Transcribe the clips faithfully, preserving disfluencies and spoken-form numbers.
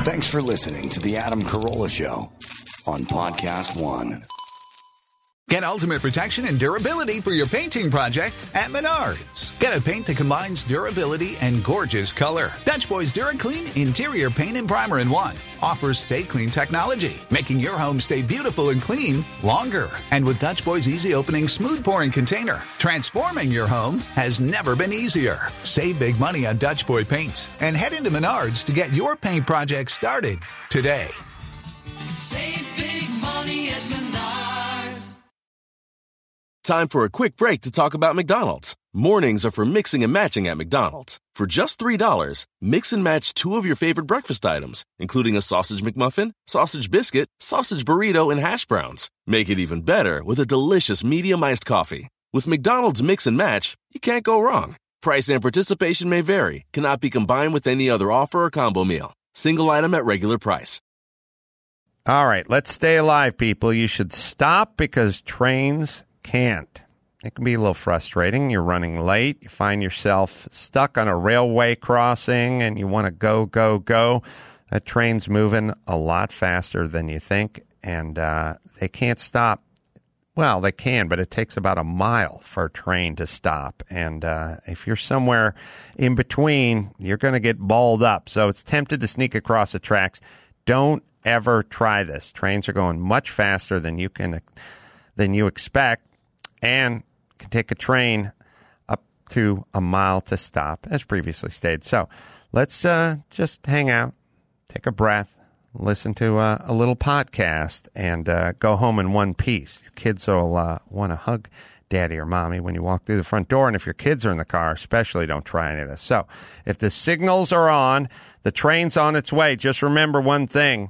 Thanks for listening to The Adam Carolla Show on Podcast One. Get ultimate protection and durability for your painting project at Menards. Get a paint that combines durability and gorgeous color. Dutch Boys DuraClean Interior Paint and Primer in One offers Stay Clean technology, making your home stay beautiful and clean longer. And with Dutch Boys Easy Opening Smooth Pouring Container, transforming your home has never been easier. Save big money on Dutch Boy paints and head into Menards to get your paint project started today. Save big money at Menards. Time for a quick break to talk about McDonald's. Mornings are for mixing and matching at McDonald's. For just three dollars, mix and match two of your favorite breakfast items, including a sausage McMuffin, sausage biscuit, sausage burrito, and hash browns. Make it even better with a delicious medium iced coffee. With McDonald's Mix and Match, you can't go wrong. Price and participation may vary, cannot be combined with any other offer or combo meal. Single item at regular price. All right, let's stay alive, people. You should stop because trains can't. It can be a little frustrating. You're running late. You find yourself stuck on a railway crossing and you want to go, go, go. That train's moving a lot faster than you think, and uh, they can't stop. Well, they can, but it takes about a mile for a train to stop. And uh, if you're somewhere in between, you're going to get balled up. So it's tempted to sneak across the tracks. Don't ever try this. Trains are going much faster than you can than you expect. And can take a train up to a mile to stop, as previously stated. So let's uh, just hang out, take a breath, listen to uh, a little podcast, and uh, go home in one piece. Your kids will uh, want to hug daddy or mommy when you walk through the front door. And if your kids are in the car, especially, don't try any of this. So if the signals are on, the train's on its way. Just remember one thing.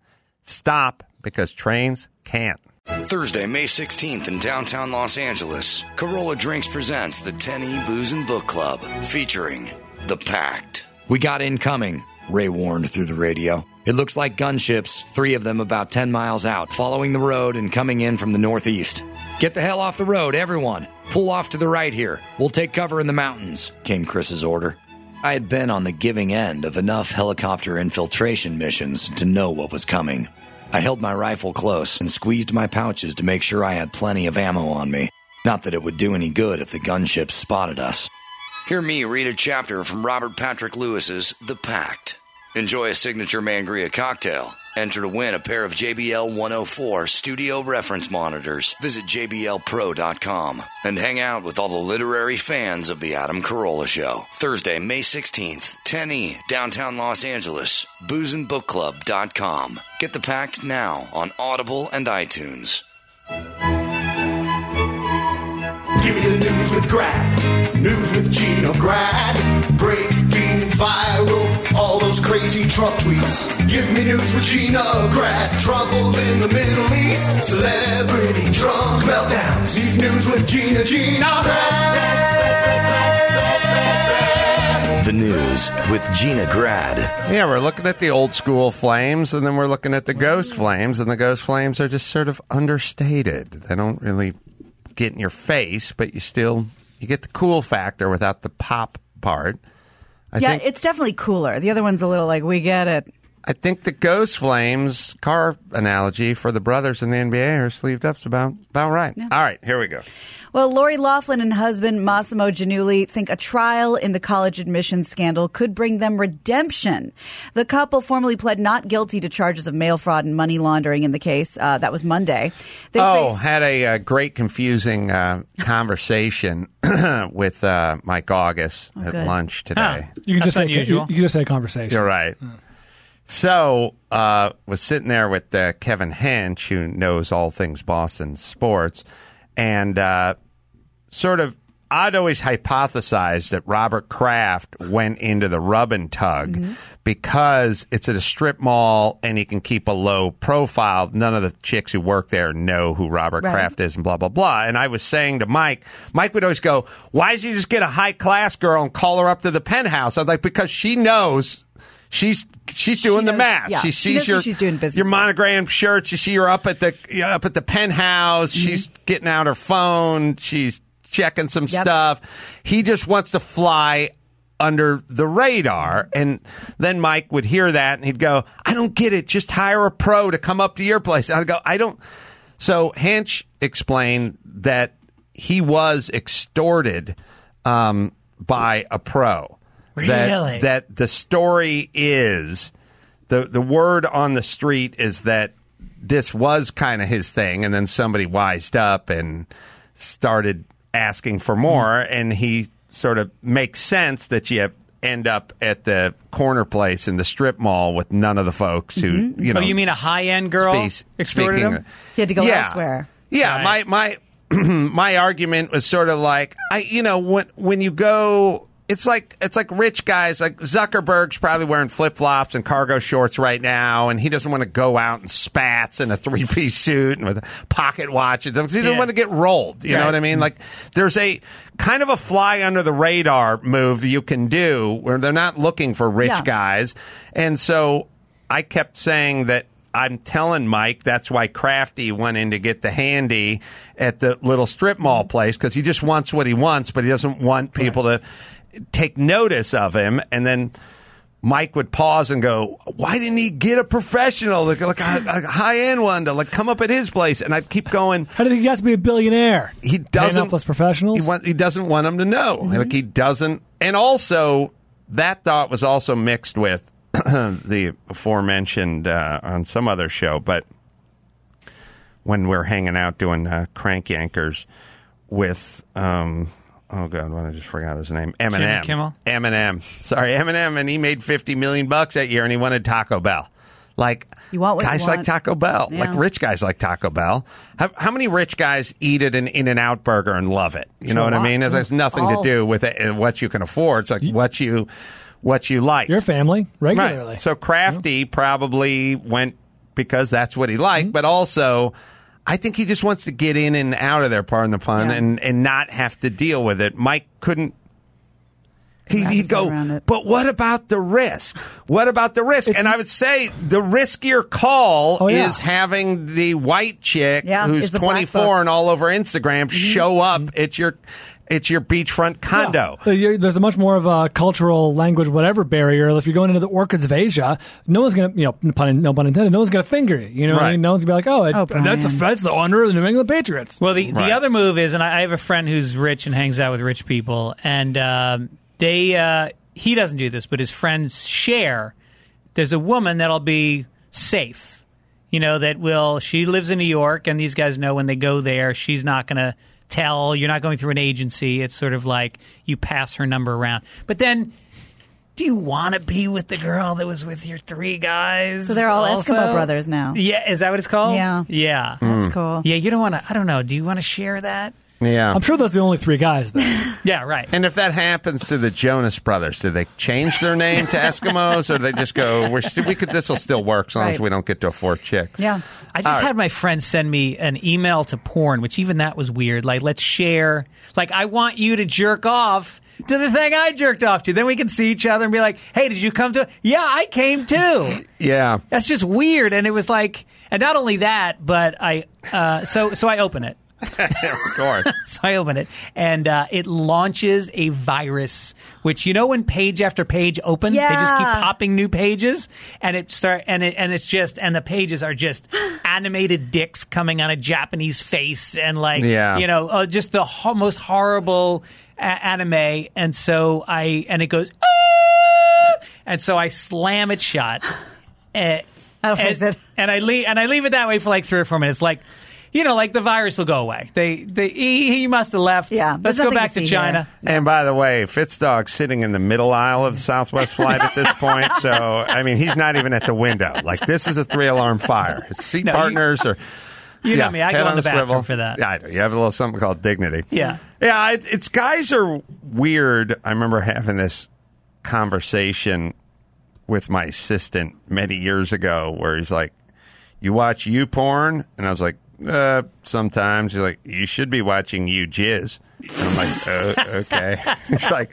Stop, because trains can't. Thursday, May sixteenth in downtown Los Angeles, Carolla Drinks presents the ten E Booze and Book Club, featuring The Pact. We got incoming, Ray warned through the radio. It looks like gunships, three of them about ten miles out, following the road and coming in from the northeast. Get the hell off the road, everyone. Pull off to the right here. We'll take cover in the mountains, came Chris's order. I had been on the giving end of enough helicopter infiltration missions to know what was coming. I held my rifle close and squeezed my pouches to make sure I had plenty of ammo on me. Not that it would do any good if the gunships spotted us. Hear me read a chapter from Robert Patrick Lewis's The Pact. Enjoy a signature Mangria cocktail. Enter to win a pair of J B L one oh four studio reference monitors. Visit J B L pro dot com and hang out with all the literary fans of The Adam Carolla Show. Thursday, May sixteenth, ten E, downtown Los Angeles. booze and book club dot com. Get The Pact now on Audible and iTunes. Give me the news with Grad. News with Gina Grad. Breaking viral, all those crazy Trump tweets. Give me news with Gina Grad. Trouble in the Middle East. Celebrity drunk meltdowns. Need news with Gina, Gina Grad. The news with Gina Grad. Yeah, we're looking at the old school Flames, and then we're looking at the Ghost Flames, and the Ghost Flames are just sort of understated. They don't really get in your face, but you still you get the cool factor without the pop part. I yeah, think, it's definitely cooler. The other one's a little like, we get it. I think the Ghost Flames car analogy for the brothers in the N B A are sleeved up's about about right. Yeah. All right, here we go. Well, Lori Loughlin and husband Massimo Giannulli think a trial in the college admissions scandal could bring them redemption. The couple formally pled not guilty to charges of mail fraud and money laundering in the case. Uh, that was Monday. They oh, face- had a, a great confusing uh, conversation with uh, Mike August oh, at good. lunch today. Ah, you can just say unusual. You, you can just say conversation. You're right. Mm. So, uh, was sitting there with uh, Kevin Hench, who knows all things Boston sports, and uh, sort of, I'd always hypothesized that Robert Kraft went into the rub and tug mm-hmm. because it's at a strip mall and he can keep a low profile. None of the chicks who work there know who Robert right. Kraft is and blah, blah, blah. And I was saying to Mike, Mike would always go, why does he just get a high-class girl and call her up to the penthouse? I was like, because she knows... She's she's doing she knows, the math. Yeah, she she sees knows your she's doing business your with. monogram shirts. You see her up at the up at the penthouse. Mm-hmm. She's getting out her phone. She's checking some yep. stuff. He just wants to fly under the radar. And then Mike would hear that and he'd go, I don't get it. Just hire a pro to come up to your place. And I'd go, I don't. So Hench explained that he was extorted um, by a pro. Really? That, that the story is, the, the word on the street is that this was kind of his thing. And then somebody wised up and started asking for more. And he sort of makes sense that you end up at the corner place in the strip mall with none of the folks who, Mm-hmm. you know. Oh, you mean a high-end girl Speak, extorted speaking, him? He had to go yeah, elsewhere. Yeah, Right. my my my argument was sort of like, I you know, when when you go, it's like it's like rich guys, like Zuckerberg's probably wearing flip-flops and cargo shorts right now, and he doesn't want to go out in spats and a three-piece suit and with a pocket watch because he doesn't Yeah. want to get rolled. You Right. know what I mean? Like there's a kind of a fly under the radar move you can do where they're not looking for rich Yeah. guys. And so I kept saying that I'm telling Mike that's why Crafty went in to get the handy at the little strip mall place because he just wants what he wants, but he doesn't want people to take notice of him. And then Mike would pause and go, why didn't he get a professional, like, like a, a high-end one to like come up at his place? And I'd keep going. How do you think he got to be a billionaire? He Paying doesn't. off those professionals? He, want, he doesn't want them to know. Like he doesn't. And also, that thought was also mixed with the aforementioned uh, on some other show, but when we're hanging out doing uh, Crank Yankers with, um, oh god, what I just forgot his name, Eminem. Jimmy Kimmel? Eminem. Sorry, Eminem, and he made fifty million bucks that year, and he wanted Taco Bell. Like You want what you guys want. like Taco Bell, Yeah. like rich guys like Taco Bell. How, how many rich guys eat at an In-N-Out burger and love it? You know what I mean? It has nothing All- to do with it, what you can afford. It's like what you what you like. Your family, regularly. Right. So Crafty probably went because that's what he liked, but also I think he just wants to get in and out of there, pardon the pun, Yeah. and, and not have to deal with it. Mike couldn't. He, Wrap he'd his head go, around it. but what about the risk? What about the risk? It's- and I would say the riskier call Oh, yeah. is having the white chick Yeah, who's is the black twenty-four book. and all over Instagram show up at your at your beachfront condo. Yeah. You're- There's a much more of a cultural, language, whatever barrier. If you're going into the orchids of Asia, no one's going to, you know, pun, no pun intended, no one's going to finger you. You know what I Right. mean? No one's going to be like, oh, it, Oh, that's, the, Brian. that's the owner of the New England Patriots. Well, the, Right. the other move is, and I, I have a friend who's rich and hangs out with rich people, and um, they uh, he doesn't do this, but his friends share. There's a woman that'll be safe, you know, that will. She lives in New York, and these guys know when they go there, she's not going to tell. You're not going through an agency. It's sort of like you pass her number around. But then, do you want to be with the girl that was with your three guys? So they're all also? Eskimo brothers now. Yeah, is that what it's called? Yeah. Yeah. That's cool. Yeah, you don't want to, I don't know, do you want to share that? Yeah. I'm sure those are the only three guys, though. Yeah, right. And if that happens to the Jonas Brothers, do they change their name to Eskimos, or do they just go, We're st- we could, this will still work as long as Right. we don't get to a fourth chick? Yeah. I just All right. had my friend send me an email to porn, which even that was weird. Like, let's share, like, I want you to jerk off to the thing I jerked off to. Then we can see each other and be like, hey, did you come to? Yeah, I came too. Yeah. That's just weird. And it was like, and not only that, but I, uh, so, so I open it. Of course. So I open it, and uh, it launches a virus. Which, you know, when page after page open, they just keep Yeah. popping new pages, and it start and it and it's just and the pages are just animated dicks coming on a Japanese face, and like Yeah. you know, uh, just the ho- most horrible a- anime. And so I and it goes, "Ah!" and so I slam it shut. And, That'll fix and, it. and I leave and I leave it that way for like three or four minutes, like. You know, like the virus will go away. They, they, he, he must have left. Yeah, Let's there's go nothing back to to, see China. And by the way, Fitzdog's sitting in the middle aisle of the Southwest flight at this point. So, I mean, he's not even at the window. Like, this is a three-alarm fire. His seat No, you- partners are... You yeah, know me. I head go in on the a bathroom swivel. for that. Yeah, I do. You have a little something called dignity. Yeah. Yeah, it, it's guys are weird. I remember having this conversation with my assistant many years ago where he's like, you watch you porn? And I was like, uh, sometimes. He's like, you should be watching you jizz. And I'm like, oh, okay. He's like,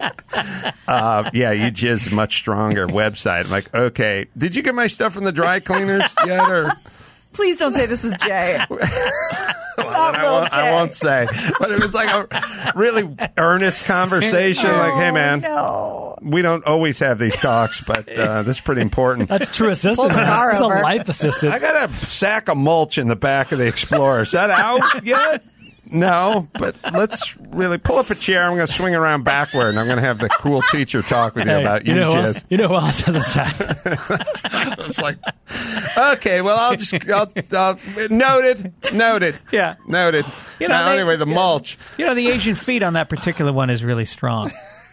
uh, yeah, you jizz is a much stronger website. I'm like, okay. Did you get my stuff from the dry cleaners yet? Or Please don't say this was Jay. Well, I, won't, I won't say. But it was like a really earnest conversation. Oh, like, hey, man, no. we don't always have these talks, but uh, this is pretty important. That's true assistant. Pull the car That's a over. life assistant. I got a sack of mulch in the back of the Explorer. Is that out yet? No, but let's really pull up a chair. I'm going to swing around backward, and I'm going to have the cool teacher talk with you Hey, about you you, know who Jizz. else, you know who else has a sack? It's like, okay, well, I'll just, I'll, I'll, noted, noted. Yeah. Noted. You know, now, they- anyway, the yeah. mulch. You know, the Asian feet on that particular one is really strong.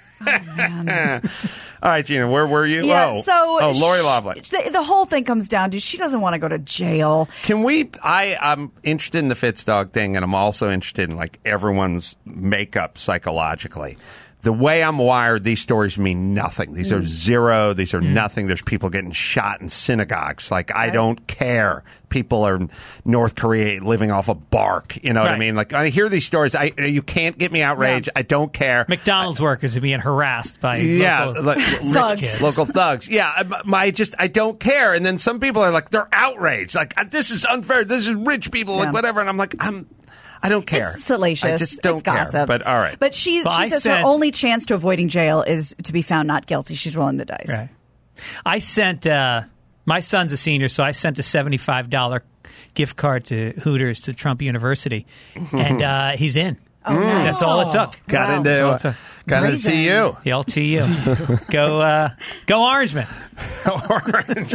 All right, Gina, where were you? Yeah, oh, so oh, Lori sh- Loveland. The, the whole thing comes down to she doesn't want to go to jail. Can we? I, I'm interested in the Fitzdog thing, and I'm also interested in like everyone's makeup psychologically. The way I'm wired, these stories mean nothing. These Mm. are zero. These are nothing. There's people getting shot in synagogues. Like, I don't care. People are in North Korea living off of bark. You know what I Right. mean? Like, I hear these stories. I You can't get me outraged. Yeah. I don't care. McDonald's workers are being harassed by Yeah, local like, rich Thugs. kids. local thugs. Yeah, I- my just I don't care. And then some people are like, they're outraged. Like, this is unfair. This is rich people. Like, Yeah. whatever. And I'm like, I'm. I don't care. It's salacious. I just don't it's care. gossip. But all right. But she, Well, she I says sent- her only chance to avoiding jail is to be found not guilty. She's rolling the dice. Right. I sent uh, my son's a senior, so I sent a seventy-five dollars gift card to Hooters to Trump University, and uh, he's in. Oh, nice. That's all it took. got Wow. into So it's a- got into Brazen. T U. The L T U. go, uh, go Orangeman. Orange.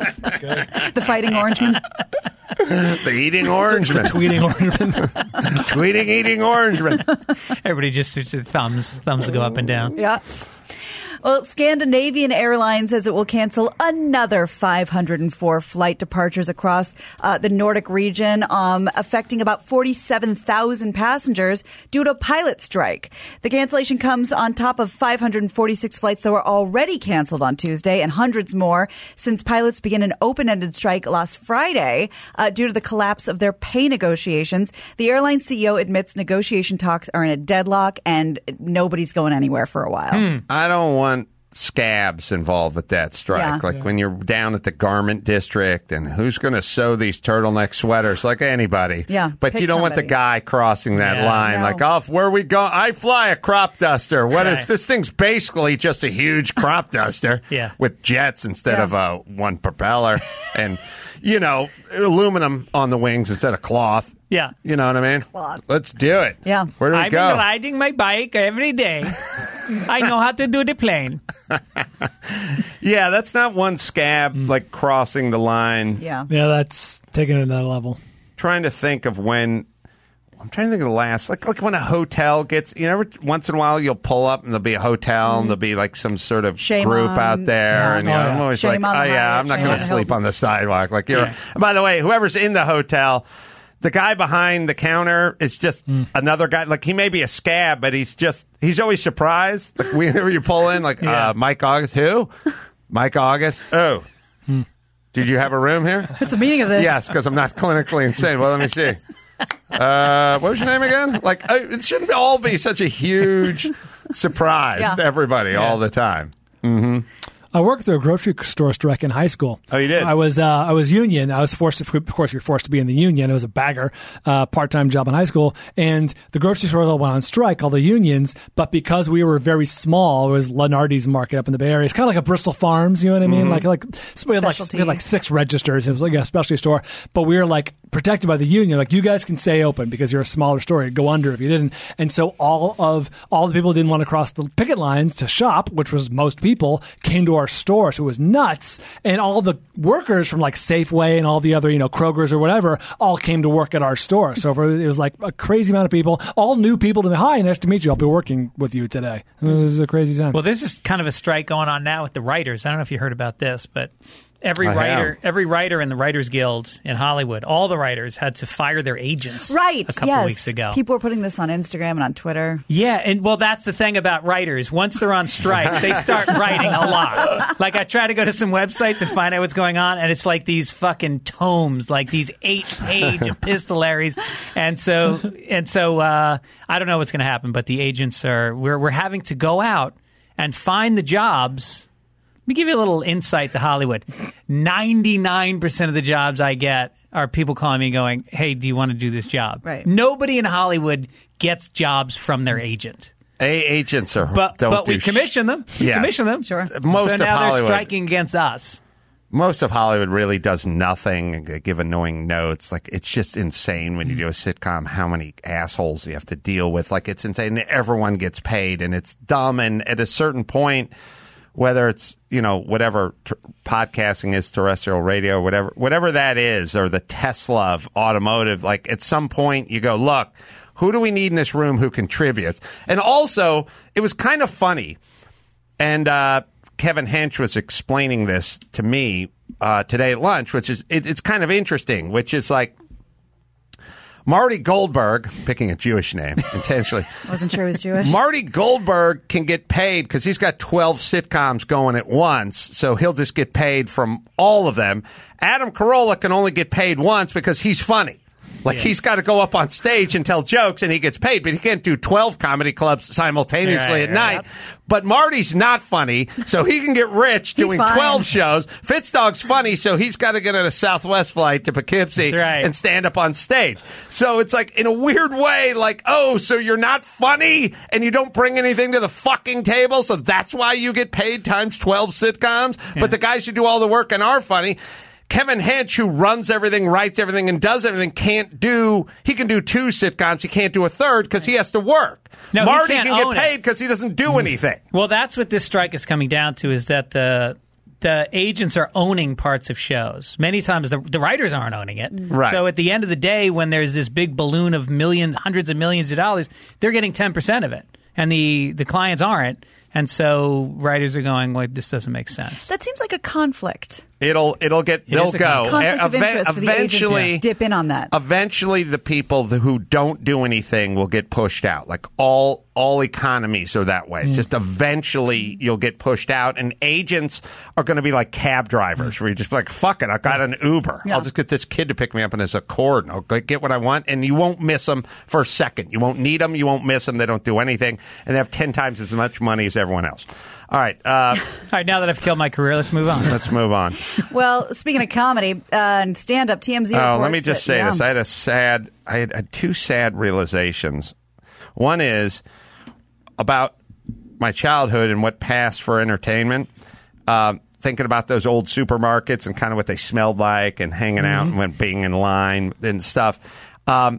The Fighting Orangeman. The eating orangeman. Tweeting Orangeman. Tweeting eating orangeman. Everybody just just thumbs thumbs go up and down. Yeah. Well, Scandinavian Airlines says it will cancel another five hundred four flight departures across uh, the Nordic region, um, affecting about forty-seven thousand passengers due to a pilot strike. The cancellation comes on top of five hundred forty-six flights that were already canceled on Tuesday and hundreds more since pilots began an open-ended strike last Friday uh, due to the collapse of their pay negotiations. The airline C E O admits negotiation talks are in a deadlock and nobody's going anywhere for a while. I don't want scabs involved with that strike. Yeah. Like when you're down at the garment district and who's going to sew these turtleneck sweaters like anybody. Yeah, But pick you don't want the somebody. guy crossing that Yeah. line. No. Like, oh, where we go? I fly a crop duster. What is Right. this thing's basically just a huge crop duster Yeah. with jets instead Yeah. of a one propeller and, you know, aluminum on the wings instead of cloth. Yeah. You know what I mean? Cloth. Let's do it. Yeah. Where do we I've go? been riding my bike every day. I know how to do the plane. Yeah, that's not one scab like crossing the line. Yeah. Yeah, that's taking it to that level. Trying to think of when. I'm trying to think of the last, like like when a hotel gets, you know, every once in a while you'll pull up and there'll be a hotel and there'll be like some sort of Shame group on- out there, yeah. and you know, Oh, yeah. I'm always Shame like, on oh the yeah, Hyatt, I'm not shame going on to the sleep Hilton. on the sidewalk. Like you're. And by the way, whoever's in the hotel. The guy behind the counter is just another guy. Like, he may be a scab, but he's just, he's always surprised. Like, whenever you pull in, like, Yeah. uh, Mike August. Who? Mike August? Oh. Did you have a room here? What's the meaning of this? Yes, because I'm not clinically insane. Well, let me see. Uh, what was your name again? Like, uh, it shouldn't all be such a huge surprise Yeah. to everybody all the time. Mm-hmm. I worked through a grocery store strike in high school. Oh, you did? I was uh, I was union. I was forced to, of course, you're forced to be in the union. It was a bagger, uh, part time job in high school, and the grocery stores all went on strike, all the unions. But because we were very small, it was Lenardi's Market up in the Bay Area. It's kind of like a Bristol Farms, you know what I mean? Like like so we had like we had like six registers. It was like a specialty store, but we were like protected by the union. Like, you guys can stay open because you're a smaller store. You'd go under if you didn't. And so all of all the people who didn't want to cross the picket lines to shop, which was most people, came to our store. So it was nuts. And all the workers from like Safeway and all the other, you know, Kroger's or whatever, all came to work at our store. So for, it was like a crazy amount of people, all new people to me. Hi, nice to meet you. I'll be working with you today. It was a crazy time. Well, there's just kind of a strike going on now with the writers. I don't know if you heard about this, but every I writer, have. every writer in the Writers Guild in Hollywood, all the writers had to fire their agents. Right. A couple yes. weeks ago. People were putting this on Instagram and on Twitter. Yeah, and well, that's the thing about writers. Once they're on strike, they start writing a lot. Like, I try to go to some websites and find out what's going on, and it's like these fucking tomes, like these eight-page epistolaries. And so, and so, uh, I don't know what's going to happen, but the agents are we're we're having to go out and find the jobs. Let me give you a little insight to Hollywood. ninety-nine percent of the jobs I get are people calling me going, hey, do you want to do this job? Right. Nobody in Hollywood gets jobs from their agent. A agents are But don't but do we commission them. We Yes. commission them. Sure. Most so of now Hollywood- they're striking against us. Most of Hollywood really does nothing, uh, give annoying notes. Like, it's just insane when you do a sitcom how many assholes you have to deal with. Like, it's insane. Everyone gets paid, and it's dumb. And at a certain point, whether it's, you know, whatever t- podcasting is, terrestrial radio, whatever, whatever that is, or the Tesla of automotive, like, at some point you go, look, who do we need in this room who contributes? And also, it was kind of funny. And, uh, Kevin Hench was explaining this to me uh, today at lunch, which is it, it's kind of interesting, which is like Marty Goldberg, picking a Jewish name intentionally. Wasn't sure he was Jewish. Marty Goldberg can get paid because he's got twelve sitcoms going at once, so he'll just get paid from all of them. Adam Carolla can only get paid once because he's funny. Like, he's got to go up on stage and tell jokes, and he gets paid, but he can't do twelve comedy clubs simultaneously Right, at right. night. But Marty's not funny, so he can get rich He's doing fine. twelve shows. Fitzdog's funny, so he's got to get on a Southwest flight to Poughkeepsie That's right. and stand up on stage. So it's like, in a weird way, like, oh, so you're not funny and you don't bring anything to the fucking table, so that's why you get paid times twelve sitcoms? But the guys who do all the work and are funny... Kevin Hench, who runs everything, writes everything, and does everything, can't do... He can do two sitcoms. He can't do a third because he has to work. No, he Marty can't can get own it. paid because he doesn't do anything. Well, that's what this strike is coming down to, is that the the agents are owning parts of shows. Many times the, the writers aren't owning it. Right. So at the end of the day, when there's this big balloon of millions, hundreds of millions of dollars, they're getting ten percent of it. And the, the clients aren't. And so writers are going, well, this doesn't make sense. That seems like a conflict. It'll it'll get It they'll is a go Conflict of Eve- interest for the agent eventually to dip in on that. Eventually, the people th- who don't do anything will get pushed out. Like all all economies are that way. It's just eventually you'll get pushed out, and agents are going to be like cab drivers, where you just be like, fuck it, I got an Uber. Yeah. I'll just get this kid to pick me up in his Accord, and I'll go get what I want, and you won't miss them for a second. You won't need them. You won't miss them. They don't do anything, and they have ten times as much money as everyone else. All right, uh, All right, now that I've killed my career, let's move on. let's move on. Well, speaking of comedy uh, and stand-up, T M Z Oh, reports let me just that- say yeah. this. I had a sad, I had, had two sad realizations. One is about my childhood and what passed for entertainment. Um, thinking about those old supermarkets and kind of what they smelled like and hanging out and went being in line and stuff. Um,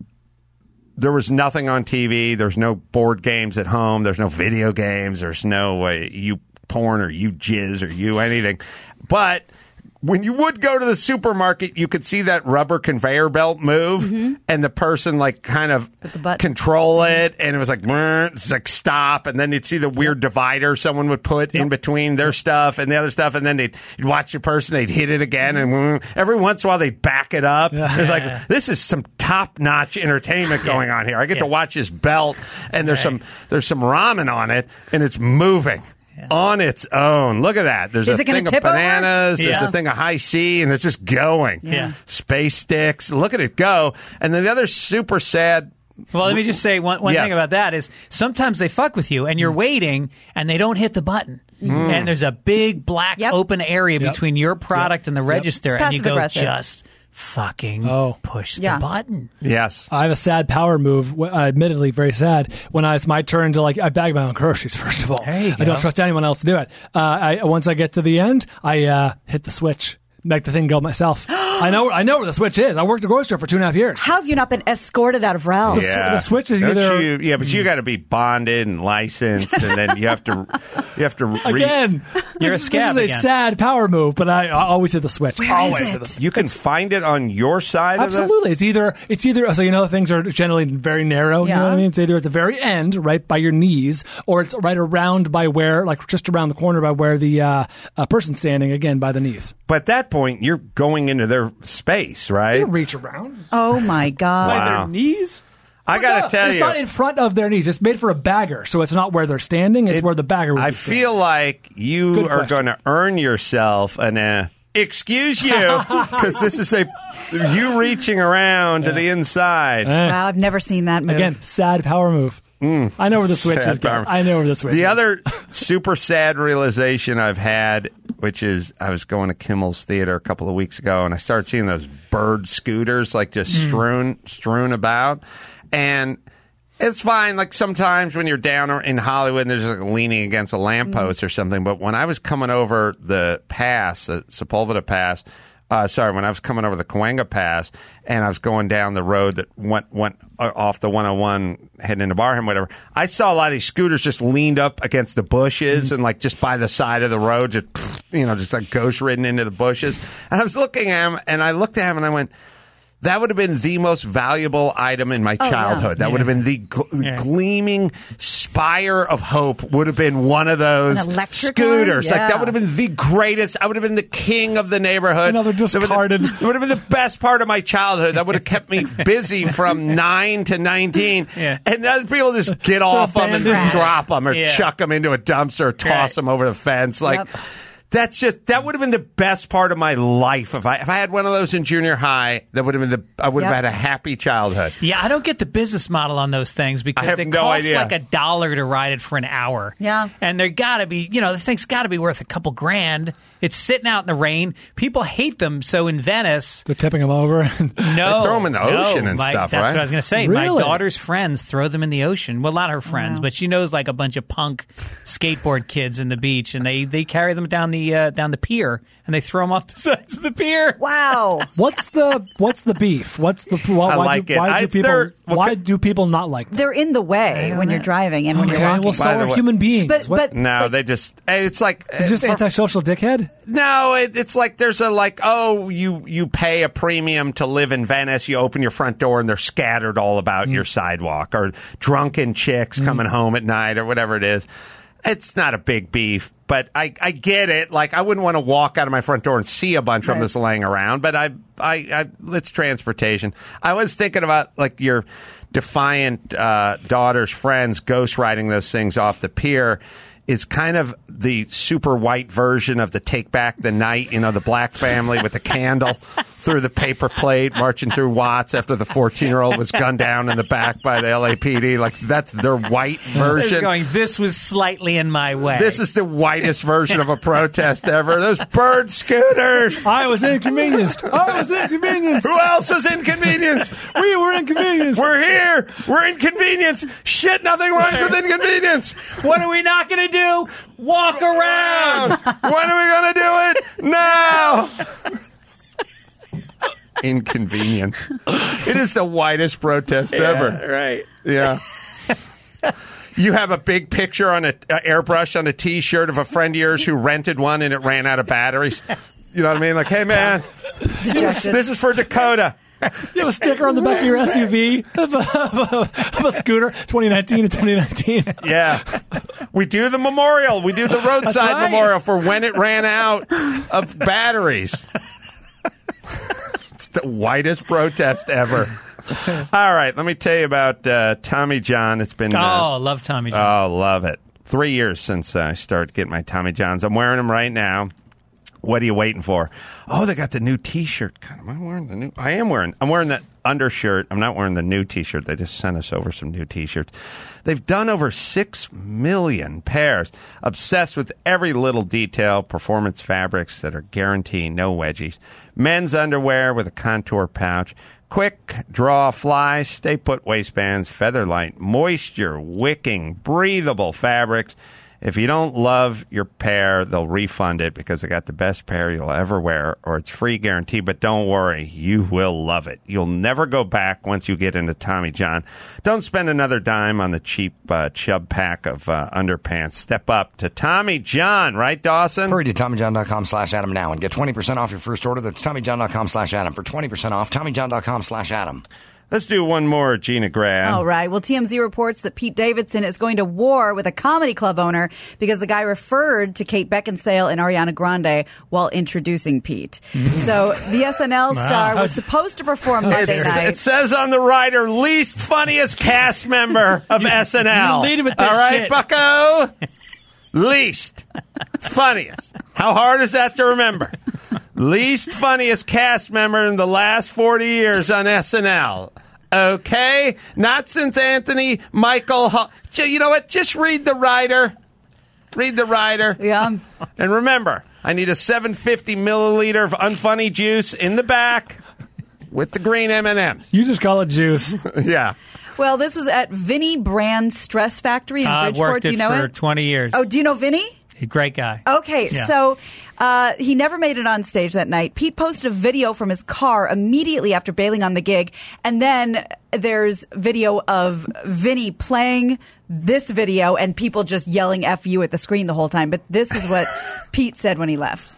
there was nothing on T V. There's no board games at home. There's no video games. There's no uh, you porn or you jizz or you anything. But when you would go to the supermarket, you could see that rubber conveyor belt move, and the person like kind of the button. control it, and it was like, "Brr," it's like stop, and then you'd see the weird divider someone would put in between their stuff and the other stuff, and then they'd you'd watch the person, they'd hit it again, and brr, every once in a while they'd back it up. It's like, this is some top notch entertainment going on here. I get to Yeah. watch this belt, and there's Right. some there's some ramen on it, and it's moving. On its own. Look at that. There's Is a it gonna thing of tip over? bananas. There's Yeah. a thing of high C, and it's just going. Yeah. Space sticks. Look at it go. And then the other super sad. Well, let me just say one, one Yes. thing about that is sometimes they fuck with you and you're waiting and they don't hit the button. And there's a big black Yep. open area Yep. between your product and the register, It's and you go, passive-aggressive. just fucking Oh. push Yeah. the button. Yes. I have a sad power move, w- uh, admittedly very sad. When I, it's my turn to, like, I bag my own groceries, first of all. There you I don't go. trust anyone else to do it. Uh, I, once I get to the end, I uh, hit the switch, make the thing go myself. I know I know where the switch is. I worked at a grocery store for two and a half years. How have you not been escorted out of Ralph's? The- the switch is Don't either- you- yeah, but you got to be bonded and licensed, and then you have to you have to re- Again, You're this, a scab This is a again. sad power move, but I, I always hit the switch. Where is always it? hit the You can find it on your side of Absolutely, it's either it's either so you know things are generally very narrow. You Yeah. know what I mean? It's either at the very end, right by your knees, or it's right around by where, like just around the corner by where the uh, uh, person's standing. Again, by the knees. the. But at that point, you're going into their space, right? You reach around Oh my God. by Wow. their knees. I got No, to tell it's you, not in front of their knees. It's made for a bagger, so it's not where they're standing. It's It- where the bagger. Would I be standing. feel like you Good are question. going to earn yourself an uh, excuse you, because this is a you reaching around to the inside. Eh. Wow, I've never seen that move. Again, sad power move. I know where the switch Sad is. Going. power. I know where the switch. The is. other super sad realization I've had which is I was going to Kimmel's Theater a couple of weeks ago, and I started seeing those bird scooters like just mm. strewn strewn about, and it's fine. Like sometimes when you're down in Hollywood and there's like leaning against a lamppost mm. or something, but when I was coming over the pass, the Sepulveda Pass. Uh, sorry, when I was coming over the Cahuenga Pass and I was going down the road that went went off the one oh one heading into Barham, whatever, I saw a lot of these scooters just leaned up against the bushes and like just by the side of the road, just, you know, just like ghost ridden into the bushes. And I was looking at him and I looked at him and I went, that would have been the most valuable item in my oh, childhood. Yeah. That would have been the gl- yeah. gleaming spire of hope. Would have been one of those scooters. Yeah. Like that would have been the greatest. I would have been the king of the neighborhood. Another discarded. It would have been the best part of my childhood. That would have kept me busy from nine to nineteen. Yeah. And other people just get off them and Right. drop them or yeah. chuck them into a dumpster, or toss right. them over the fence. Like. Yep. That's just that would have been the best part of my life if I if I had one of those in junior high. That would have been the I would have Yep. had a happy childhood. Yeah, I don't get the business model on those things because I have it no costs idea. like a dollar to ride it for an hour. Yeah. And they're got to be, you know, the thing's got to be worth a couple grand. It's sitting out in the rain. People hate them. So in Venice, They're tipping them over. no. throw 'em in the no, ocean and my- stuff, That's right? what I was going to say. My Really? daughter's friends throw them in the ocean. Well, not her friends, wow. but she knows like a bunch of punk skateboard kids in the beach, and they, they carry them down the uh, down the pier, and they throw them off the sides of the pier. Wow. What's the what's the beef? What's the why, I why like do, it. why I- do it's people their- well, why c- do people not like them? They're in the way when you're driving and when Okay, you're walking. well, so By the are way- human beings. But- What- but- No, they just it's like is this for- antisocial dickhead? No, it, it's like there's a like oh you you pay a premium to live in Venice. You open your front door and they're scattered all about Mm. your sidewalk, or drunken chicks coming home at night, or whatever it is. It's not a big beef, but I, I get it. Like I wouldn't want to walk out of my front door and see a bunch of them Right. just laying around. But I, I, I, it's transportation. I was thinking about like your defiant uh, daughter's friends ghost riding those things off the pier. Is kind of the super white version of the Take Back the Night, you know, the black family with the candle through the paper plate, marching through Watts after the fourteen-year-old was gunned down in the back by the L A P D. Like, that's their white It's version. going, this was slightly in my way. This is the whitest version of a protest ever. Those bird scooters. I was inconvenienced. I was inconvenienced. Who else was inconvenienced? We were inconvenienced. We're here. We're inconvenienced. Shit, nothing rhymes with inconvenience. What are we not going to do? Walk around. When are we going to do it? Now. Inconvenient. It is the whitest protest ever. Right. Yeah. You have a big picture on a, a airbrush on a T-shirt of a friend of yours who rented one and it ran out of batteries. You know what I mean? Like, hey man, this, this is for Dakota. You have a sticker on the back of your S U V of a, of a, of a scooter, twenty nineteen to twenty nineteen. Yeah. We do the memorial. We do the roadside right. memorial for when it ran out of batteries. It's the whitest protest ever. All right, let me tell you about uh, Tommy John. It's been uh, Oh, love Tommy John. oh, love it. Three years since uh, I started getting my Tommy Johns. I'm wearing them right now. What are you waiting for? Oh, they got the new T-shirt. God, am I wearing the new? I am wearing. I'm wearing the undershirt. I'm not wearing the new T-shirt. They just sent us over some new T-shirts. They've done over six million pairs. Obsessed with every little detail. Performance fabrics that are guaranteed no wedgies. Men's underwear with a contour pouch. Quick draw fly, stay put waistbands, feather light, moisture wicking, breathable fabrics. If you don't love your pair, they'll refund it because they got the best pair you'll ever wear, or it's free guarantee. But don't worry, you will love it. You'll never go back once you get into Tommy John. Don't spend another dime on the cheap uh, chub pack of uh, underpants. Step up to Tommy John, right, Dawson? Hurry to TommyJohn.com slash Adam now and get twenty percent off your first order. That's TommyJohn.com slash Adam for twenty percent off. TommyJohn.com slash Adam. Let's do one more, Gina Grab. All right. Well, T M Z reports that Pete Davidson is going to war with a comedy club owner because the guy referred to Kate Beckinsale and Ariana Grande while introducing Pete. So the S N L star was supposed to perform Monday It's- night. It says on the rider, least funniest cast member of S N L. you lead with this All right, shit. bucko? Least funniest. How hard is that to remember? Least funniest cast member in the last forty years on S N L. Okay? Not since Anthony Michael Hall. You know what? Just read the rider. Read the rider. Yeah. And remember, I need a seven hundred fifty milliliter of unfunny juice in the back with the green M and M's. You just call it juice. Yeah. Well, this was at Vinny Brand Stress Factory in Uh, Bridgeport. worked Do you it know for it? twenty years. Oh, do you know Vinny? A great guy. Okay, Yeah. so uh, he never made it on stage that night. Pete posted a video from his car immediately after bailing on the gig, and then there's video of Vinny playing this video and people just yelling F you at the screen the whole time. But this is what Pete said when he left.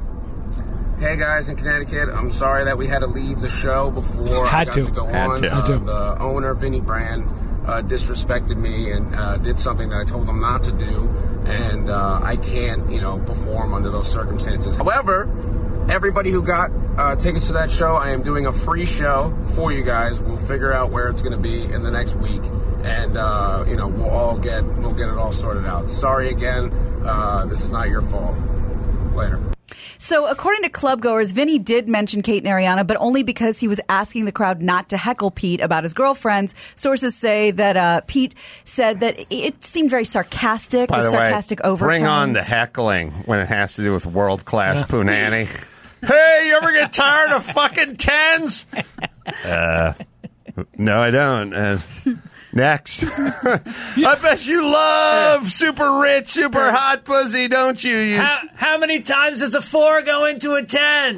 Hey guys in Connecticut, I'm sorry that we had to leave the show before Had I got to. to, go Had on. to. Uh, Had to. The owner, Vinny Brand, uh, disrespected me and uh, did something that I told him not to do, and uh, I can't, you know, perform under those circumstances. However, everybody who got uh, tickets to that show, I am doing a free show for you guys. We'll figure out where it's going to be in the next week, and uh, you know, we'll all get we'll get it all sorted out. Sorry again, uh, this is not your fault. Later. So, according to clubgoers, Vinny did mention Kate and Ariana, but only because he was asking the crowd not to heckle Pete about his girlfriends. Sources say that uh, Pete said that it seemed very sarcastic, By with the sarcastic way, overtones. bring on the heckling when it has to do with world-class punani. Hey, you ever get tired of fucking tens? Uh, no, I don't. Uh, next. I bet you love super rich, super hot pussy, don't you? you How, how many times does a four go into a ten?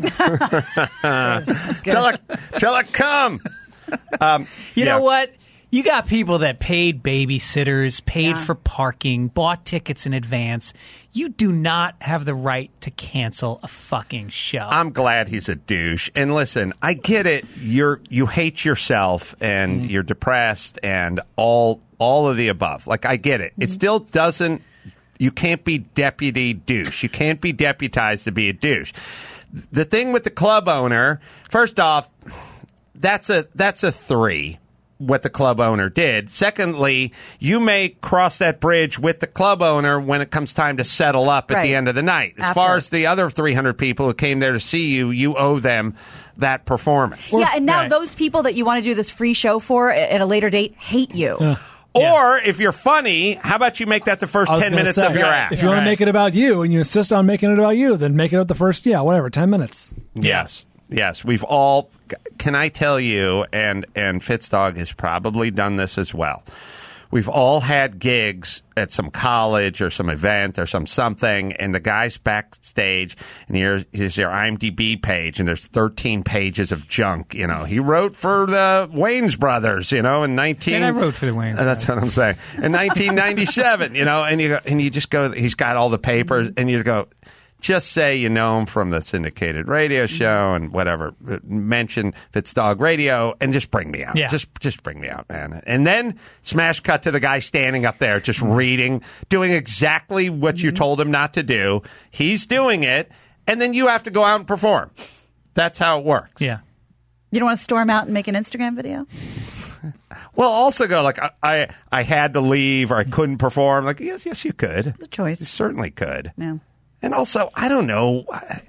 tell her, tell her come. Um, You yeah. know what? You got people that paid babysitters, paid Yeah. for parking, bought tickets in advance. You do not have the right to cancel a fucking show. I'm glad he's a douche. And listen, I get it. You're you hate yourself and Mm-hmm. you're depressed and all all of the above. Like I get it. It still doesn't. You can't be deputy douche. You can't be deputized to be a douche. The thing with the club owner, first off, that's a that's a three. What the club owner did. Secondly, you may cross that bridge with the club owner when it comes time to settle up at Right. the end of the night. As After. far as the other three hundred people who came there to see you, you owe them that performance. Yeah, and now Right. those people that you want to do this free show for at a later date hate you. Or if you're funny, how about you make that the first I was ten gonna minutes say, of your right. act? If you want Right. to make it about you and you insist on making it about you, then make it about the first, yeah, whatever, ten minutes. Yes. Yes, we've all. Can I tell you? And and Fitzdog has probably done this as well. We've all had gigs at some college or some event or some something, and the guy's backstage, and here's, here's their I M D B page, and there's thirteen pages of junk. You know, he wrote for the Wayans Brothers. You know, in nineteen. And I wrote for the Wayans Uh, That's what I'm saying. In nineteen ninety-seven. You know, and you go, and you just go. He's got all the papers, and you go. Just say you know him from the syndicated radio show and whatever. Mention Fitzdog Radio and just bring me out. Yeah. Just just bring me out, man. And then smash cut to the guy standing up there just reading, doing exactly what you told him not to do. He's doing it, and then you have to go out and perform. That's how it works. yeah. You don't want to storm out and make an Instagram video? Well, also go like I, I I had to leave or I couldn't perform. Like yes, yes, you could. The choice. You certainly could. No. And also, I don't know,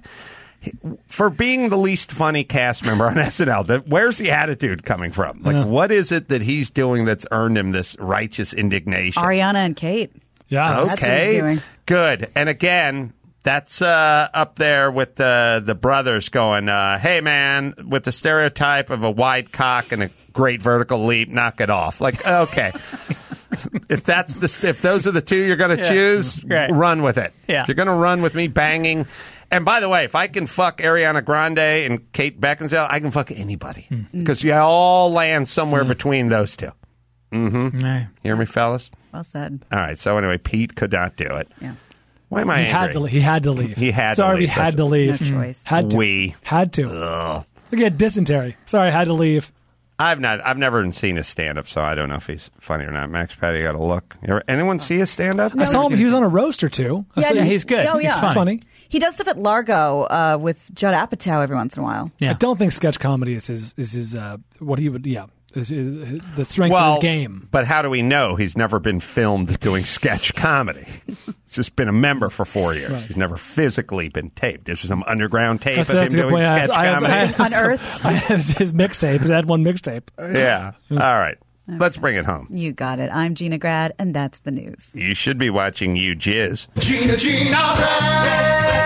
for being the least funny cast member on S N L, the, where's the attitude coming from? Like, what is it that he's doing that's earned him this righteous indignation? Ariana and Kate. Yeah. That's what he's Okay, doing. good. And again, that's uh, up there with the the brothers going, uh, hey, man, with the stereotype of a wide cock and a great vertical leap, knock it off. Like, okay. If that's the if those are the two you're going to Yeah. choose, Right. run with it. Yeah. If you're going to run with me banging, and by the way, if I can fuck Ariana Grande and Kate Beckinsale, I can fuck anybody because you all land somewhere between those two. Mm-hmm. Right. Hear me, fellas? Well said. All right. So anyway, Pete could not do it. Yeah. Why am I He angry? had to. He had to leave. He had to Sorry, leave. he had to That's- leave. There's no choice. Had to. We. had to. Ugh. Look at dysentery. Sorry, had to leave. I've not. I've never even seen his stand up, so I don't know if he's funny or not. Max Patty, got to look. You ever, anyone see his stand up? I saw him. He was on a roast or two. I saw- Yeah, he's good. Oh, He's yeah. funny. funny. He does stuff at Largo uh, with Judd Apatow every once in a while. Yeah. I don't think sketch comedy is his. Is his uh, what he would? Yeah, is, is the strength Well, of his game. but how do we know he's never been filmed doing sketch comedy? He's just been a member for four years. Right. He's never physically been taped. There's some underground tape That's, of that's a him good doing point. I sketch have, I have, comedy. I have, Unearthed. I have his mixtape. He had one mixtape. Yeah. All right. Let's bring it home. You got it. I'm Gina Grad, and that's the news. You should be watching You Jizz. Gina, Gina, Grad.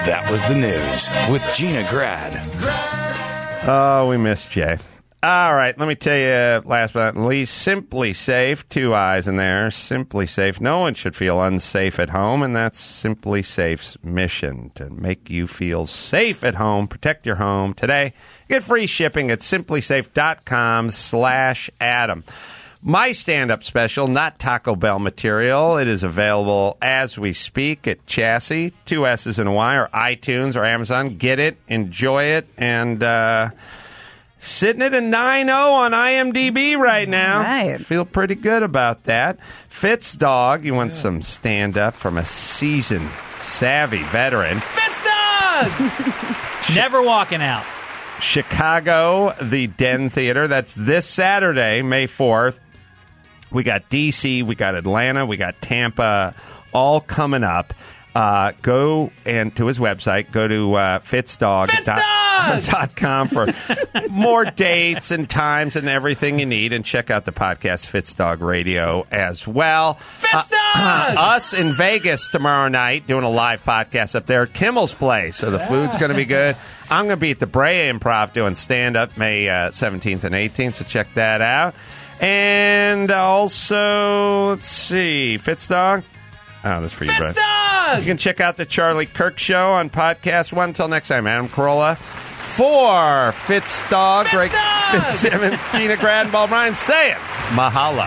That was the news with Gina Grad. Oh, we missed Jay. All right, let me tell you, last but not least, Simply Safe, two eyes in there, Simply Safe. No one should feel unsafe at home, and that's Simply Safe's mission, to make you feel safe at home, protect your home. Today, get free shipping at simplysafe.com slash Adam. My stand-up special, not Taco Bell material. It is available as we speak at Chassis, two S's and a Y, or iTunes or Amazon. Get it, enjoy it, and uh, sitting at a nine oh on IMDb right now. Right. Feel pretty good about that. Fitz Dog, you want some stand-up from a seasoned, savvy veteran. Fitz Dog! Never walking out. Chicago, the Den Theater. That's this Saturday, May fourth. We got D C, we got Atlanta, we got Tampa, all coming up. Uh, go and to his website, go to uh, fitzdog dot com for more dates and times and everything you need. And check out the podcast Fitzdog Radio as well. Fitzdog! Uh, us in Vegas tomorrow night doing a live podcast up there at Kimmel's Place. So the food's going to be good. I'm going to be at the Brea Improv doing stand-up May uh, seventeenth and eighteenth, so check that out. And also, let's see, Fitzdog. Oh, that's for you, bro. You can check out the Charlie Kirk Show on Podcast One. Until next time, Adam Carolla. For Fitzdog, Greg Fitzsimmons, Gina Grad, and Bob Ryan, say it. Mahalo.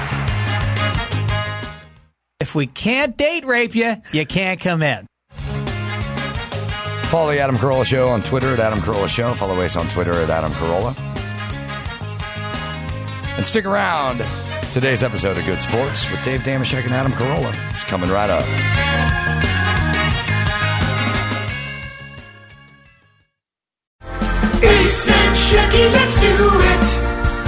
If we can't date rape you, you can't come in. Follow the Adam Carolla Show on Twitter at Adam Carolla Show. Follow us on Twitter at Adam Carolla. And stick around. Today's episode of Good Sports with Dave Damashek and Adam Carolla is coming right up. Ace and Shecky, let's do it.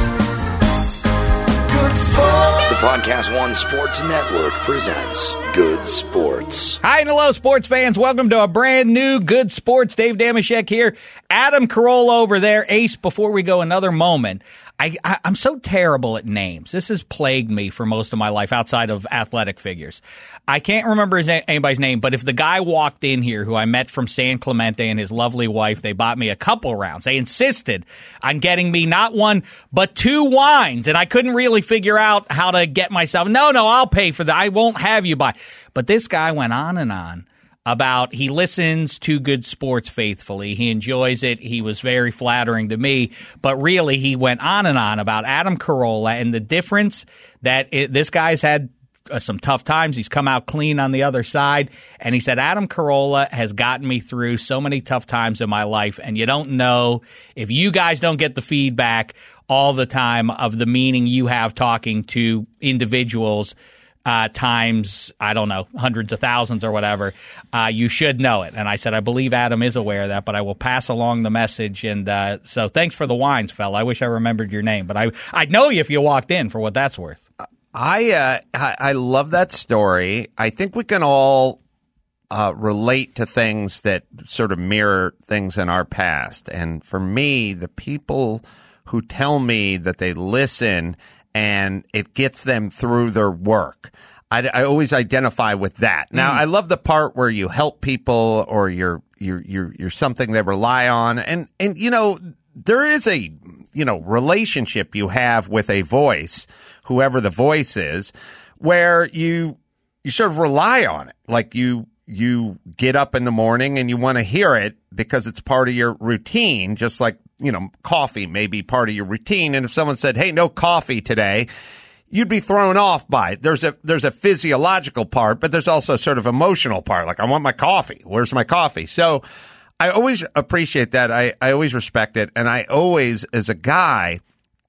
Good Sports. The Podcast One Sports Network presents Good Sports. Hi and hello, sports fans. Welcome to a brand new Good Sports. Dave Damashek here. Adam Carolla over there. Ace, before we go another moment, I, I, I'm so terrible at names. This has plagued me for most of my life outside of athletic figures. I can't remember his na- anybody's name, but if the guy walked in here who I met from San Clemente and his lovely wife, they bought me a couple rounds. They insisted on getting me not one, but two wines, and I couldn't really figure out how to get myself, no, no, I'll pay for that. I won't have you buy. But this guy went on and on about he listens to Good Sports faithfully. He enjoys it. He was very flattering to me. But really, he went on and on about Adam Carolla and the difference that it, this guy's had uh, some tough times. He's come out clean on the other side. And he said, Adam Carolla has gotten me through so many tough times in my life. And you don't know, if you guys don't get the feedback all the time of the meaning you have talking to individuals Uh, times, I don't know, hundreds of thousands or whatever, uh, you should know it. And I said, I believe Adam is aware of that, but I will pass along the message. And uh, so thanks for the wines, fella. I wish I remembered your name, but I, I'd know you if you walked in, for what that's worth. I, uh, I, I love that story. I think we can all uh, relate to things that sort of mirror things in our past. And for me, the people who tell me that they listen and it gets them through their work, I, I always identify with that. Now, mm. I love the part where you help people or you're you're you're you're something they rely on, and and you know there is a you know relationship you have with a voice, whoever the voice is, where you you sort of rely on it, like you. You get up in the morning and you want to hear it because it's part of your routine, just like, you know, coffee may be part of your routine. And if someone said, hey, no coffee today, you'd be thrown off by it. There's a, there's a physiological part, but there's also a sort of emotional part. Like, I want my coffee. Where's my coffee? So I always appreciate that. I, I always respect it. And I always, as a guy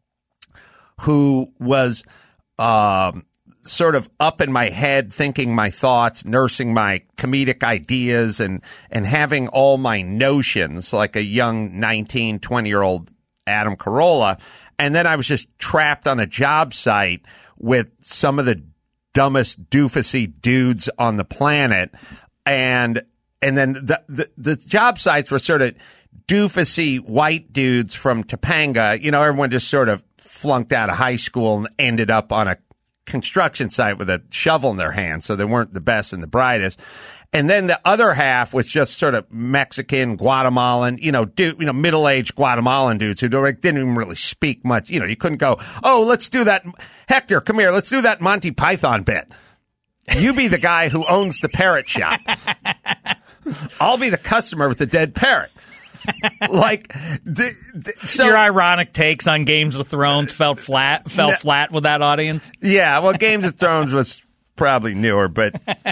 who was, um, sort of up in my head, thinking my thoughts, nursing my comedic ideas, and and having all my notions like a young nineteen, twenty-year-old Adam Carolla. And then I was just trapped on a job site with some of the dumbest, doofusy dudes on the planet. And and then the, the, the job sites were sort of doofusy white dudes from Topanga. You know, everyone just sort of flunked out of high school and ended up on a construction site with a shovel in their hand, so they weren't the best and the brightest. And then the other half was just sort of Mexican, Guatemalan, you know, dude, you know, middle-aged Guatemalan dudes who didn't even really speak much. You know, you couldn't go, oh, let's do that. Hector, come here. Let's do that Monty Python bit. You be the guy who owns the parrot shop. I'll be the customer with the dead parrot. Like, the, the, so your ironic takes on Games of Thrones felt flat, fell no, flat with that audience. Yeah, well, Games of Thrones was probably newer, but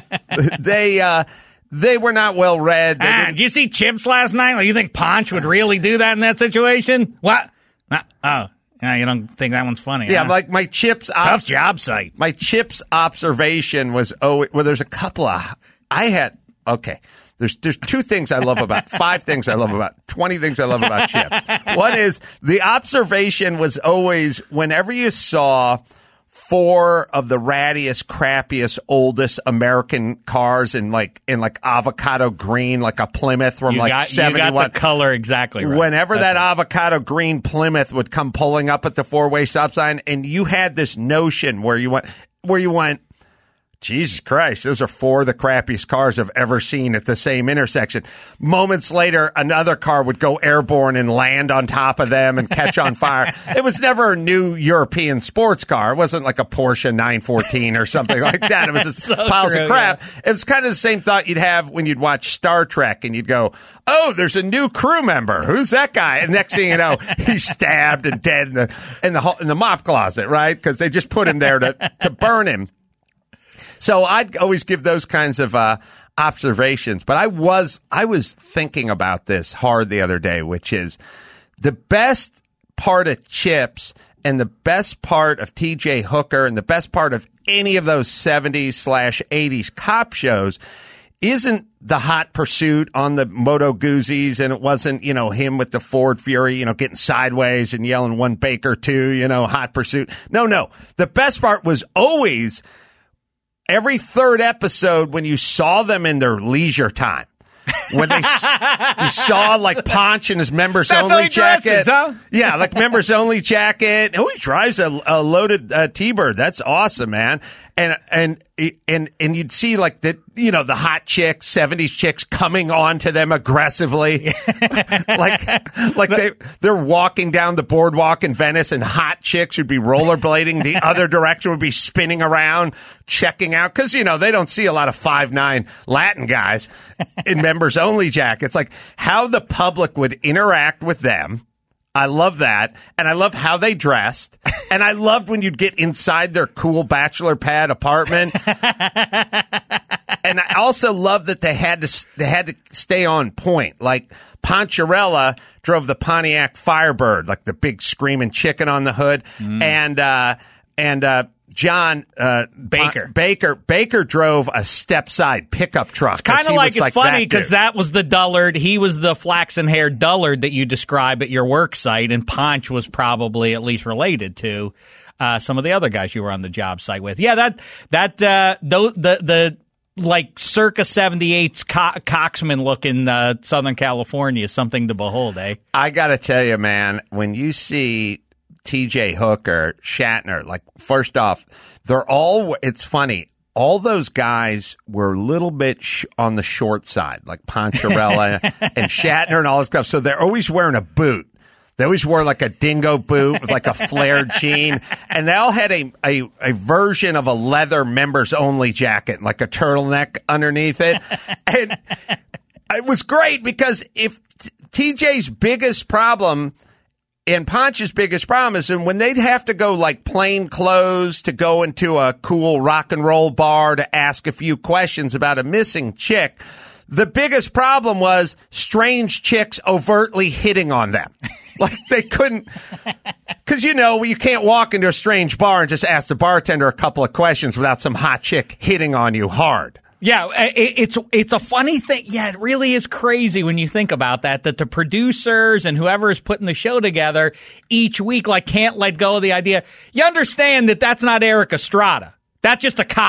they uh, they were not well read. They ah, did you see Chips last night? Like, you think Ponch would really do that in that situation? What? Uh, oh, yeah, you don't think that one's funny? Yeah, huh? like my Chips op- tough job site. My Chips observation was oh, well, there's a couple of I had okay. There's there's two things I love about, five things I love about, twenty things I love about Chip. One is the observation was always whenever you saw four of the rattiest, crappiest, oldest American cars in like in like avocado green, like a Plymouth from you like got, seventy-one. You got the color exactly right. Whenever That's that right. avocado green Plymouth would come pulling up at the four-way stop sign, and you had this notion where you went, where you went, Jesus Christ, those are four of the crappiest cars I've ever seen at the same intersection. Moments later, another car would go airborne and land on top of them and catch on fire. It was never a new European sports car. It wasn't like a Porsche nine fourteen or something like that. It was just so piles true, of crap. Yeah. It was kind of the same thought you'd have when you'd watch Star Trek and you'd go, oh, there's a new crew member. Who's that guy? And next thing you know, he's stabbed and dead in the, in the, in the mop closet, right? Because they just put him there to, to burn him. So I'd always give those kinds of uh, observations. But I was I was thinking about this hard the other day, which is the best part of Chips and the best part of T J Hooker and the best part of any of those seventies slash eighties cop shows isn't the hot pursuit on the Moto Guzzi's, and it wasn't, you know, him with the Ford Fury, you know, getting sideways and yelling one Baker two, you know, hot pursuit. No, no. The best part was always every third episode when you saw them in their leisure time. When they you saw like Ponch in his members That's only how he jacket, dresses, huh? Yeah, like members only jacket. Oh, he drives a, a loaded uh, T-Bird. That's awesome, man. And and and and you'd see like the you know the hot chicks, seventies chicks coming on to them aggressively, like like they they're walking down the boardwalk in Venice, and hot chicks would be rollerblading the other direction, would be spinning around, checking out, because you know they don't see a lot of five nine Latin guys in members only jackets. Like how the public would interact with them. I love that. And I love how they dressed. And I loved when you'd get inside their cool bachelor pad apartment. And I also love that they had to they had to stay on point. Like Poncherella drove the Pontiac Firebird, like the big screaming chicken on the hood. Mm. And uh and uh John uh, Baker. Bon- Baker Baker drove a step-side pickup truck. Kind of like it's like funny because that, that was the dullard. He was the flaxen-haired dullard that you describe at your work site, and Ponch was probably at least related to uh, some of the other guys you were on the job site with. Yeah, that that uh, the the the like circa seventy-eight's co- Coxman looking uh, Southern California is something to behold, eh? I got to tell you, man, when you see T J Hooker, Shatner, like, first off, they're all, it's funny, all those guys were a little bit sh- on the short side, like Poncherella and Shatner and all this stuff. So they're always wearing a boot. They always wore like a dingo boot with like a flared jean. And they all had a, a, a version of a leather members only jacket, like a turtleneck underneath it. And it was great because if T J's biggest problem and Ponch's biggest problem is when they'd have to go like plain clothes to go into a cool rock and roll bar to ask a few questions about a missing chick. The biggest problem was strange chicks overtly hitting on them. Like they couldn't, because you know, you can't walk into a strange bar and just ask the bartender a couple of questions without some hot chick hitting on you hard. Yeah, it's it's a funny thing. Yeah, it really is crazy when you think about that, that the producers and whoever is putting the show together each week like can't let go of the idea. You understand that that's not Eric Estrada. That's just a cop.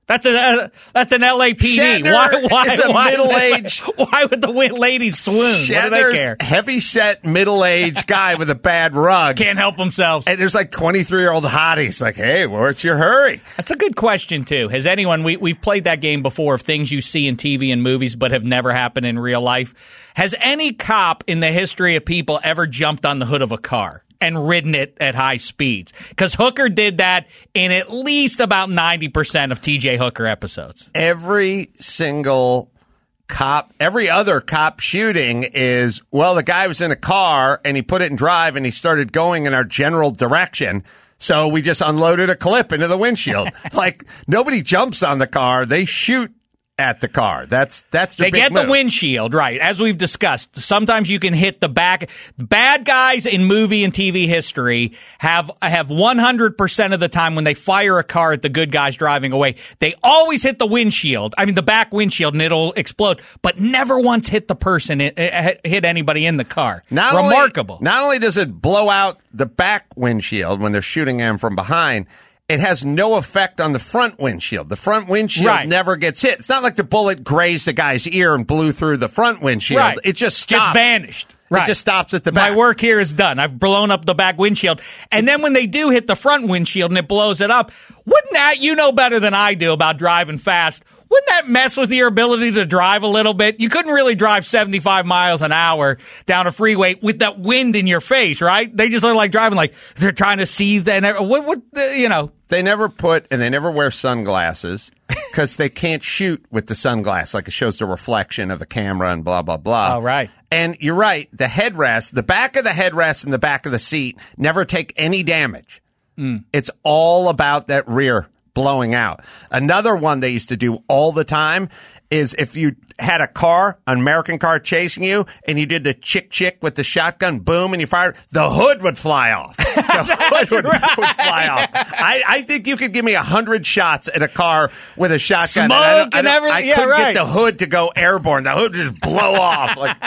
That's an uh, that's an L A P D. Shatner Why? Why? is a why, middle-aged. Why would the win- ladies swoon? What do they Shatner's care? heavy-set, middle-aged guy with a bad rug. Can't help himself. And there's like twenty-three-year-old hotties like, hey, what's your hurry? That's a good question, too. Has anyone, we, we've played that game before of things you see in T V and movies but have never happened in real life. Has any cop in the history of people ever jumped on the hood of a car and ridden it at high speeds? Because Hooker did that in at least about ninety percent of T J Hooker episodes. Every single cop, every other cop shooting is, well, the guy was in a car and he put it in drive and he started going in our general direction. So we just unloaded a clip into the windshield. Like, nobody jumps on the car. They shoot at the car. That's that's the They big get move. the windshield, right. As we've discussed, sometimes you can hit the back. Bad guys in movie and T V history have have one hundred percent of the time when they fire a car at the good guys driving away, they always hit the windshield. I mean, the back windshield, and it'll explode, but never once hit the person, it, it, hit anybody in the car. Not Remarkable. Only, not only does it blow out the back windshield when they're shooting them from behind, it has no effect on the front windshield. The front windshield Right. never gets hit. It's not like the bullet grazed the guy's ear and blew through the front windshield. Right. It just stops. Just vanished. Right. It just stops at the back. My work here is done. I've blown up the back windshield. And then when they do hit the front windshield and it blows it up, wouldn't that, you know better than I do about driving fast, wouldn't that mess with your ability to drive a little bit? You couldn't really drive seventy-five miles an hour down a freeway with that wind in your face, right? They just are like driving like they're trying to see that. What, what, you know. They never put, and they never wear sunglasses because they can't shoot with the sunglass. Like it shows the reflection of the camera and blah, blah, blah. Oh, right. And you're right. The headrest, the back of the headrest and the back of the seat never take any damage. Mm. It's all about that rear blowing out. Another one they used to do all the time is if you had a car, an American car chasing you, and you did the chick chick with the shotgun, boom, and you fired, the hood would fly off. The hood would, right. would fly off. I, I think you could give me a hundred shots at a car with a shotgun. Smoke and, I don't- I and don't- everything. I Yeah, couldn't right. get the hood to go airborne. The hood would just blow off. Like,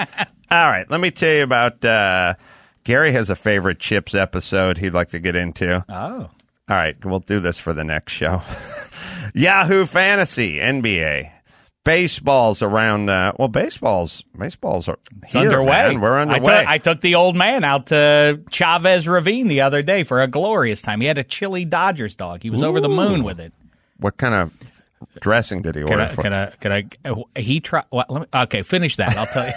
all right, let me tell you about, uh, Gary has a favorite Chips episode he'd like to get into. Oh. All right, we'll do this for the next show. Yahoo Fantasy, N B A. Baseball's around, uh, well, baseball's, baseball's are It's here, underway. man. We're I underway. took, I took the old man out to Chavez Ravine the other day for a glorious time. He had a chili Dodgers dog. He was over the moon with it. What kind of dressing did he Can order I, for? can I, can I, uh, he try, what, let me, okay, finish that. I'll tell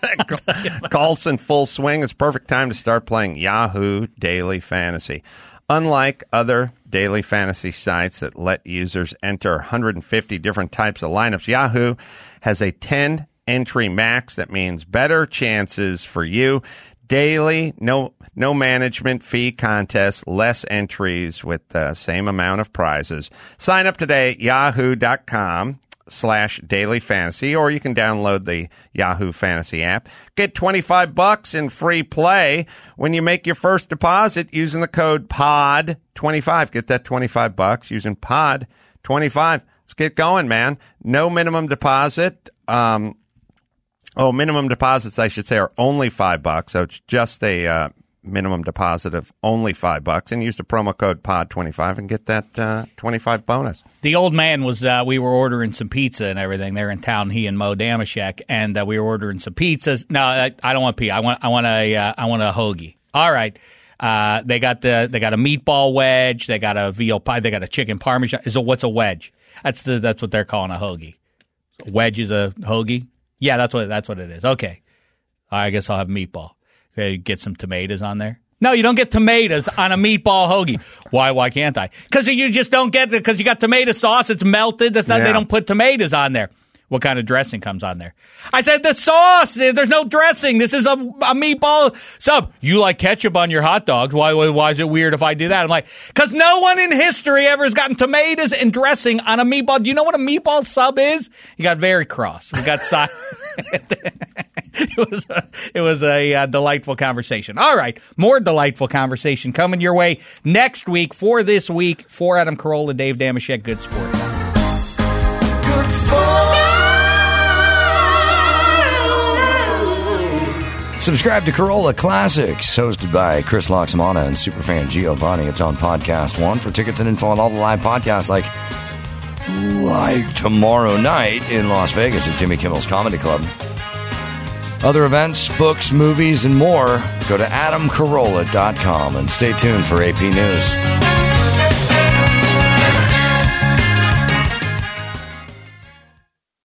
you. Golf's in full swing. It's perfect time to start playing Yahoo Daily Fantasy. Unlike other daily fantasy sites that let users enter one hundred fifty different types of lineups, Yahoo has a ten entry max. That means better chances for you. Daily, no no management fee contest, less entries with the same amount of prizes. Sign up today at yahoo dot com slash daily fantasy, or you can download the Yahoo Fantasy app. Get twenty-five bucks in free play when you make your first deposit using the code P O D twenty-five. Get that twenty-five bucks using P O D twenty-five. Let's get going, man. No minimum deposit. Um, oh, minimum deposits, I should say, are only five bucks. So it's just a uh, minimum deposit of only five bucks, and use the promo code P O D twenty-five and get that uh, twenty-five bonus. The old man was, uh, we were ordering some pizza and everything. They're in town, he and Mo Damashek, and uh, we were ordering some pizzas. No, I, I don't want pizza. I want, I want a, uh, I want a hoagie. All right. Uh, they got the, they got a meatball wedge. They got a veal pie. They got a chicken parmesan. Is a, what's a wedge? That's the, that's what they're calling a hoagie. A wedge is a hoagie. Yeah, that's what, that's what it is. Okay. I guess I'll have meatball. Okay, get some tomatoes on there. No, you don't get tomatoes on a meatball hoagie. Why? Why can't I? Because you just don't get it. Because you got tomato sauce. It's melted. That's not. Yeah. They don't put tomatoes on there. What kind of dressing comes on there? I said the sauce. There's no dressing. This is a, a meatball sub. You like ketchup on your hot dogs? Why? Why is it weird if I do that? I'm like, because no one in history ever has gotten tomatoes and dressing on a meatball. Do you know what a meatball sub is? You got very cross. We got side. It was a, it was a uh, delightful conversation. All right, more delightful conversation coming your way next week. For this week, for Adam Carolla, Dave Damashek, Good Sport. Good sport. Subscribe to Corolla Classics, hosted by Chris Loxamana and superfan Giovanni. It's on Podcast One. For tickets and info on all the live podcasts like like tomorrow night in Las Vegas at Jimmy Kimmel's Comedy Club. Other events, books, movies, and more, go to adam carolla dot com and stay tuned for A P News.